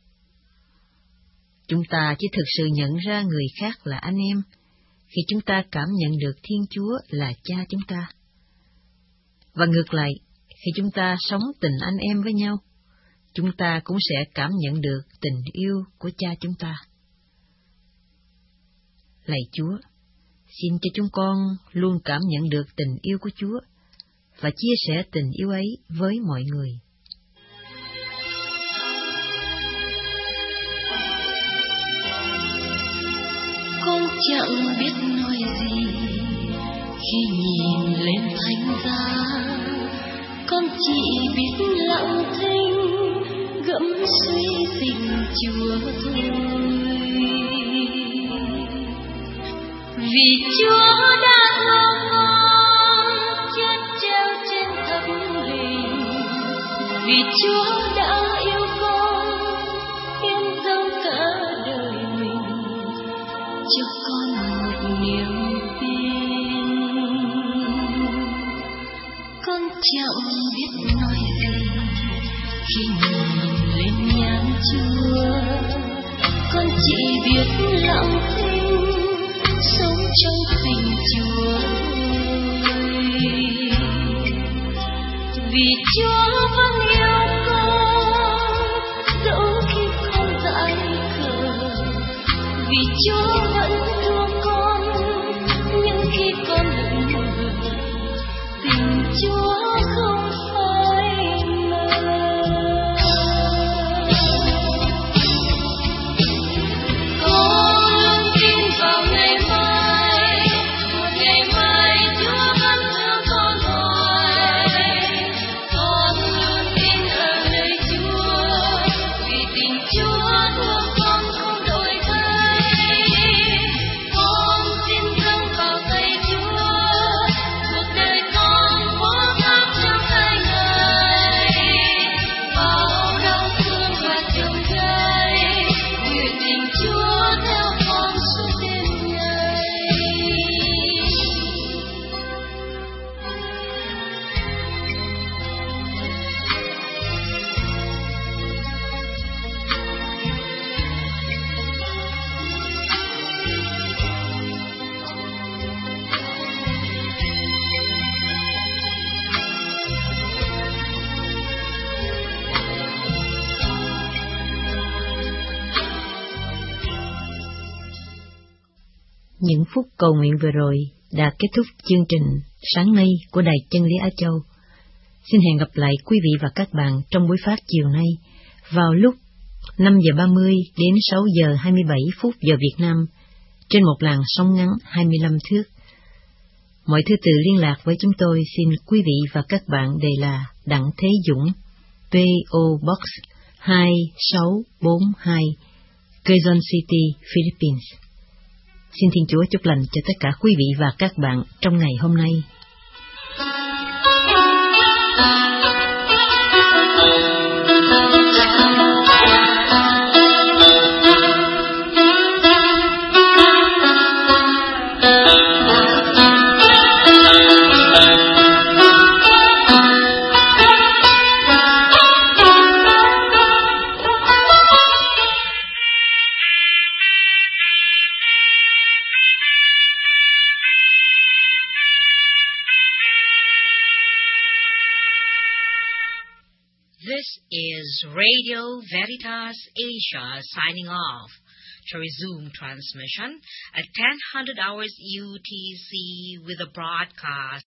Chúng ta chỉ thực sự nhận ra người khác là anh em khi chúng ta cảm nhận được Thiên Chúa là Cha chúng ta. Và ngược lại, khi chúng ta sống tình anh em với nhau, chúng ta cũng sẽ cảm nhận được tình yêu của Cha chúng ta. Lạy Chúa, xin cho chúng con luôn cảm nhận được tình yêu của Chúa và chia sẻ tình yêu ấy với mọi người. Con chẳng biết nói gì khi nhìn lên thánh giá, con chỉ biết lặng thinh gẫm suy tình Chúa thôi. Vì Chúa đã lo con chết treo trên thập hình, vì Chúa đã yêu con hiến dâng cả đời mình cho con một niềm tin. Con chẳng biết nói gì khi nhìn lên nhan Chúa, con chỉ biết lặng thinh sống trong tình Chúa. Vì Chúa vẫn yêu con dẫu khi con dại khờ, vì Chúa vẫn thương con nhưng khi con lững lờ, tình Chúa không phải ngờ. Con tin vào ngày mai, một ngày mai phút cầu nguyện vừa rồi đã kết thúc chương trình sáng nay của Đài Chân Lý Á Châu. Xin hẹn gặp lại quý vị và các bạn trong buổi phát chiều nay vào lúc 5 giờ 30 đến 6 giờ 27 phút giờ Việt Nam trên một làn sóng ngắn 25 thước. Mọi thư từ liên lạc với chúng tôi xin quý vị và các bạn đề là Đặng Thế Dũng, P.O. Box 2642, Quezon City, Philippines. Xin Thiên Chúa chúc lành cho tất cả quý vị và các bạn trong ngày hôm nay. This is Radio Veritas Asia signing off to resume transmission at 10:00 hours UTC with a broadcast